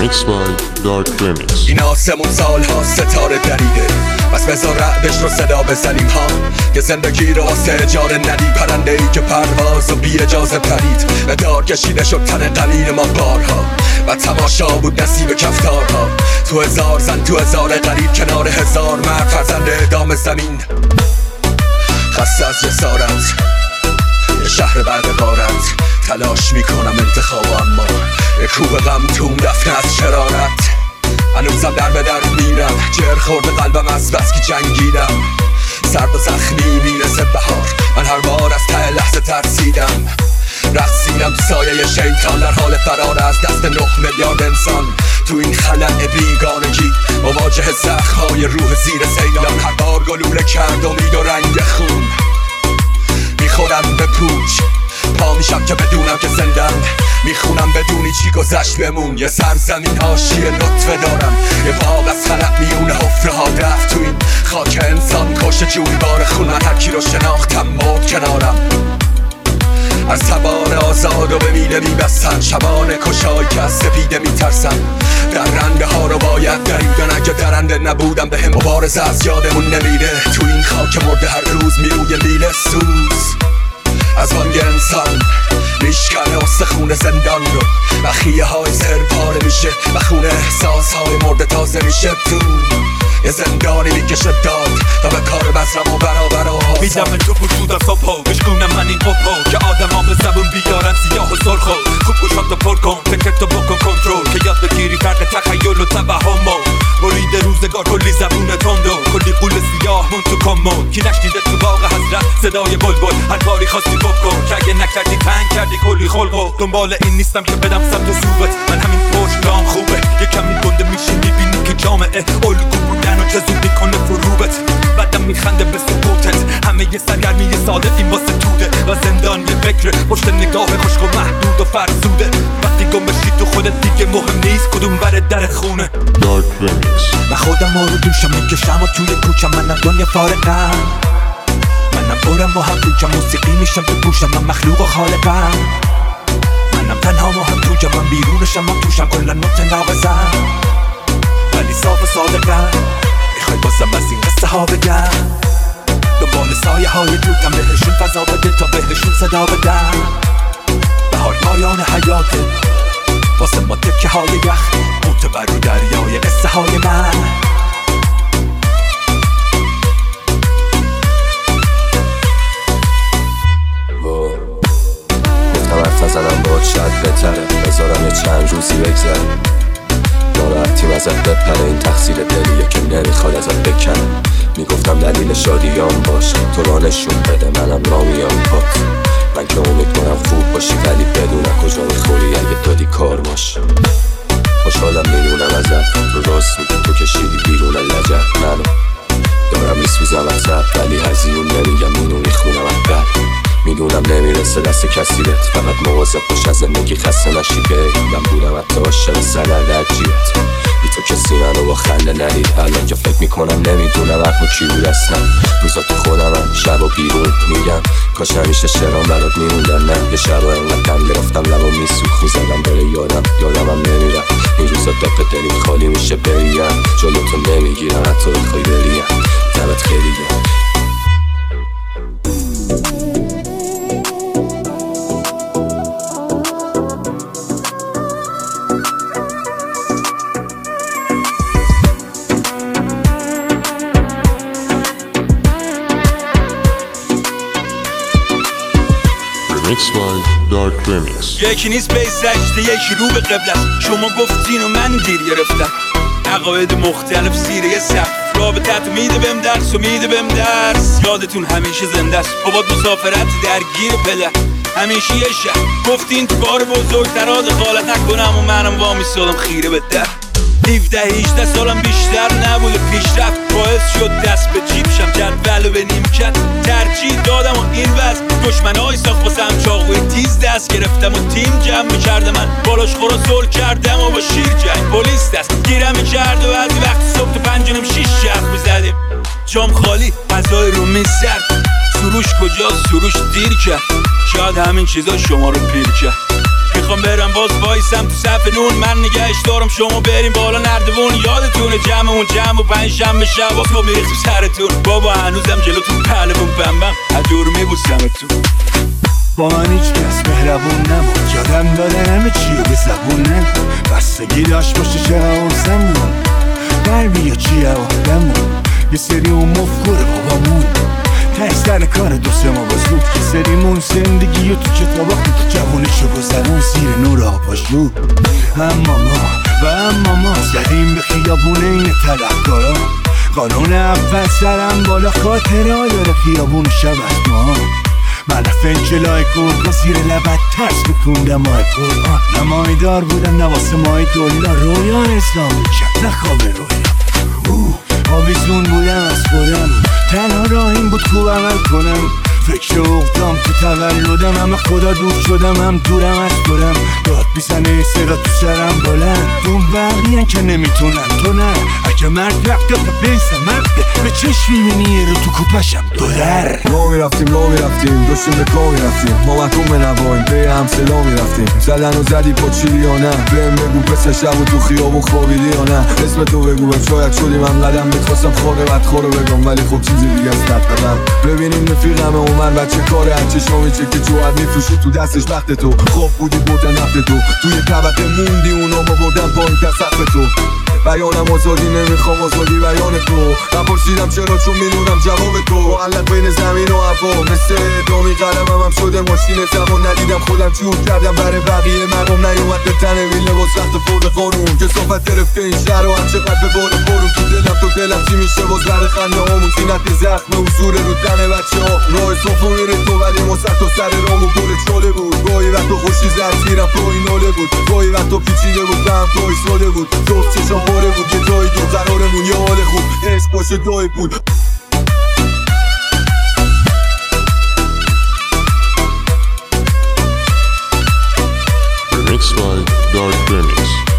Remix by Dark Remix. این آسمون سالها ستاره دریده، بس بذار رعدش رو صدا بزنیم ها، که زندگی رو واسه اجاره ندی. پرنده ای که پرواز و بی اجازه پرید، به دار کشیده شد تن قلیل ما بارها، و تماشا بود نصیب کفتارها. تو هزار زن تو هزار غریب، کنار هزار مرد فرزند اعدام زمین. خسته از جسارت یه شهر بعد غارت، تلاش میکنم انتخاب، اما یه کوه غم توم دفنه از شرارت. هنوزم در به در میرم، جر خورده قلبم از بس که جنگیدم. سرد و زخمی میرسه بهار، من هر بار از ته لحظه ترسیدم. رقصیدم تو سایه شیطان، در حال فرار از دست 9 میلیارد انسان. تو این خلأ بیگانگی مواجه زخم‌های روح زیر سیلان. هر بار گلوله کرد امید و رنگ خون، میخورم به پوچ پا میشم که بدونم که زندم. میخونم بدونی چی گذشت بمون. یه سرزمین حاشیه لطفه دارم، یه باغ از خلق میونه حفره ها رفت. تو این خاک انسان کش جوی بار خون، من هر کی رو شناختم مرد کنارم. از تبار آزاد و به میله میبستن، شبان کشایی که از سپیده میترسن. درنده ها رو باید دریدن، اگه درنده نبودم به هم مبارزه از یادمون نمیره. تو این خاک مرده هر روز میروی لیل سوز، از بانگ انسان میشکنه استخون زندان رو، و خیه های زر پاره میشه و خونه احساس های مرده تازه میشه. تو یه زندانی میکشه داد تا به کار بزرم و برابر و آسان. میدم تو پرسود از صبح بشکونم من این قبها، که آدم ها به زبون بیارن سیاه و سرخو. خوب گوشات پر کن، فکرتو بکن کنترل، که یاد بگیری فرق تخیل و توهم. برید روزگار کلی زبون تندو، کلی قول سیاه مون تو کمون. کی نشنیده تو باغ حضرت صدای بلبل، هر کاری خواستی بکن، که اگه نکردی تنگ کردی کلی خلقو. دنبال این نیستم که بدم سمت و سوبت، من همین پشت رام خوبه. یه کمی گنده میشی میبینی که جامعه الگو بودن و که زود میکنه فروبت. بعدم میخنده به سکوتت، همه یه سرگرمی ساده این واسه توده. و زندان یه فکر پشت نگاه خشک و محدود و فرسوده. وقتی گم بشی تو خودت دیگه مهم نیست کدوم بره در خونه. Dark Remix. من خودم رو دوشم میکشم و توی کوچم، منم دنیا فارغم. منم برم و هم توجم، موسیقی میشم تو گوشم، من مخلوق و خالقم. منم تنها و هم توجم، من بیرونشم و توشم، کلن متناقضم ولی صاف و صادقم. میخوای بازم از این قصه ها بگم، دنبال سایه های دوتم، بهشون فضا بده تا بهشون صدا بدم. بهار پایان حیاته واسه ما تکه های یخ، معتبر رو دریای قصه های من. گفتم حرف نزنم باید شاید بهتره، بذارم یه چند روزی بگذره. ناراحتیم ازت بپره، این تقصیر دلیه که نمیخواد ازت بکنه. میگفتم دلیل شادیام باشه، تو را نشون بده منم را میام پات. من که امید کنم خوب باشی، ولی بدونم کجا میخوری اگه دادی کار باشه. خوشحالم میدونم ازت، تو راست میگی، تو کشیدی بیرون لجب منو. دارم میسوزم ازت ولی هزیون نمیگم، اینو میخونم اکبر. میدونم نمیرسه دست کسی بهت، فقط مواظب باش از زندگی خسته نشی. من بودم حتی عاشق سند عجیبت، بی تو کسی منو با خنده ندید. الان که فکر میکنم نمیدونم حق کی بود اصلا. روزا تو خودمم شب و بیرون میگم، کاش همیشه شعرام برات میموندن. نه یه شب انقدر غم گرفتم لبا میسوخت، میزدم بره یادمم نمیرم. این روزا داغ دلیم خالی میشه بریم، جلوتو نمیگیرم حتی بخوای بریم. دمت خیلی گرم. Remix by Dark Remix. یکی نیست به سجده، یکی رو به قبله. شما گفتین و من دیر گرفتم، عقاید مختلف زیره سقف. رابطت میده بهم درس و میده بهم درس. یادتون همیشه زنده است، بابات مسافرت درگیر پله. همیشه یه شهر گفتین تو بار بزرگترا دخالت نکنم، و منم وامیستادم خیره به در. 17-18 سالم بیشتر نبوده، پیشرفت باعث شد دست به جیبشم، جدولو به نیمکت ترجیح دادم. و این وضع دشمنای ساخت واسم، چاقوی تیز دست گرفتم و تیم جمع می‌کردم. من بالاش خورا سول کردم و با شیر جنگ پلیس دست گیرم می‌کرد. و بعضی وقت صبح تو 5:06 شخ می‌زدیم، جام خالی غذای رو میز سرد. سروش کجاست؟ سروش دیر کرد، شاید همین چیزا شما رو پیر کرد. میخوام میخوام برم باز وایسم تو صف نون من نگهش دارم شما بریم بالا نردبون یادتونه جمعمون جمع و پنجشنبه شب تو میریخت سرتون بابا هنوزم جلوتون پهلمون بمبم از دور میبوسمتون با من هیچ کس مهربون نبود یادم داده همه چیو به زبون نکن بستگی داشت باشه چه حواسمون قلبی یا چیه آدمون یه سری اون مفکوره بابامون ته سر کار دو سه ما بزود که سریمون زندگی و تو کتابا خود جوونشو گذرون زیر نور آباشو اما ما زدیم به خیابون این طلبکارا قانون اول سرم بالا خاطره داره خیابون شب از ما من فنجلای گرگا زیر لبت ترس بکوندم ماه قرآن نمای دار بودم نواسه ماه دلار رویا اسلامی کرد نخواب رویا آویزون بودم از خودم تنها راه این بود خوب عمل کنم فکر اقدام تو تولدم همه خدا دور شدم هم دورم از دورم داد بیزنه صدا تو سرم بلند اون بقیه‌ان که نمیتونن تو نه اگه مرد رفته تا بنسه مرده به چشم میبینی رو تو کوپشم دو در راه میرفتیم داشتیم به کار میرفتیم ما محکوم به نوایم به همسلا میرفتیم زدن و زدی پا چیلی یا نه بهم بگو پسر شب و تو خیابون خوابیدی یا نه اسم تو بگو شاید شدیم هم قدم میخواستم خاره بدخواره بگم ولی خب چیزی دیگه از دست دادم ببینیم رفیقم اومد بچه کاره هرچه شامی چه که جوهر میفروشی تو دستش وقت تو خواب بودی بردن نفت تو توی طبقه موندی اونا ما بردن پایین تا سقف تو بیانم آزادی نمیخوام آزادی بیان تو نپرسیدم چرا چون میدونم جواب تو معلق بین زمین و هوا مثل ادامی قلمم هم شده ماشین زمان ندیدم خودم جور کردم برای بقیه مقام نیومد به تنه ویل لباس رخت فرد قانون کسافت گرفته این شهر و هم چقدر به بار بارون تو دلم چی میشه باز بر خنده همون زینت زخم حضور رو تن بچه ها راه صفا میره تو ولی مصد و سر رامو گل چاله بود گاهی وقت خوشی زد زیرم تو این ناله بود گاهی وقت پیچیده بود دم تو ایستاده بود جفت چشم پاره بود یه جایی دو قرارمون یه حال خوب عشق باشه دای بود Remixed by Dark Remix.